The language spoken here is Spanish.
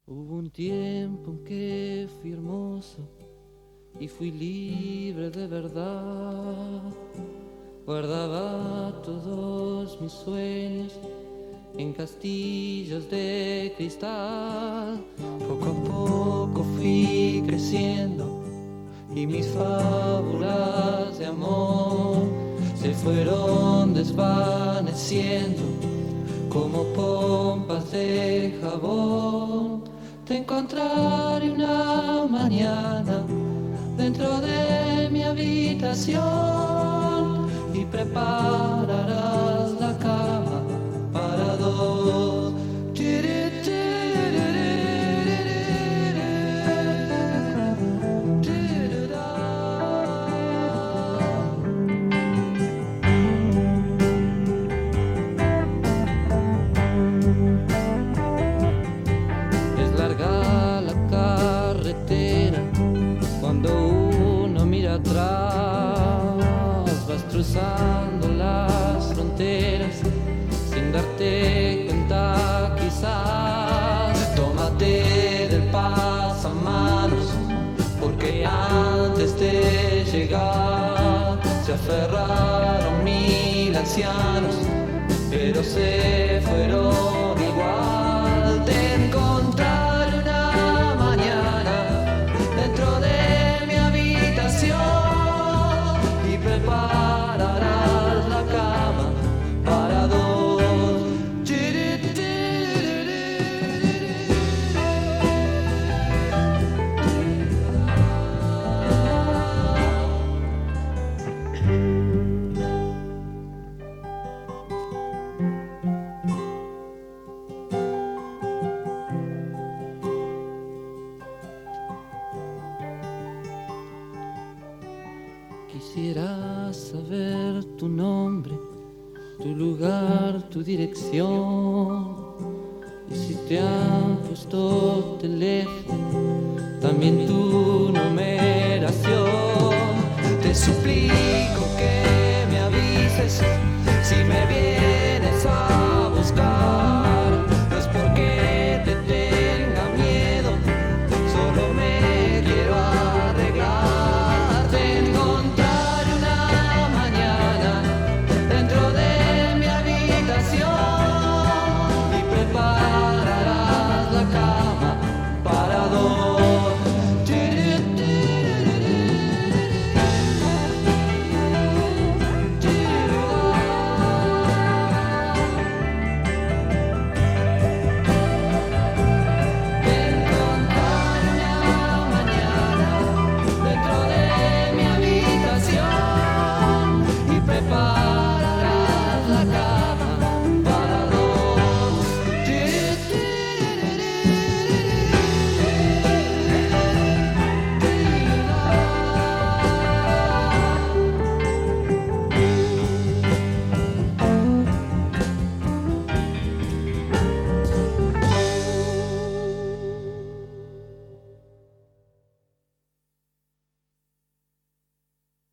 Hubo un tiempo en que fui hermoso y fui libre de verdad. Guardaba todos mis sueños en castillos de cristal. Poco a poco fui creciendo y mis fábulas de amor se fueron desvaneciendo como pompas de jabón. Te encontraré una mañana dentro de mi habitación y prepararás la cama para dos. Es larga la carretera cuando uno mira atrás, vas cruzando las fronteras sin darte cuenta quizás. Tómate del pasamanos porque antes de llegar se aferraron 1000 ancianos, pero se fueron igual. Te encontraré una mañana dentro de mi habitación y prepararás la cama para dos. Quisiera saber tu nombre, tu lugar, tu dirección. Y si te han puesto teléfono, también tu numeración. Te suplico que me avises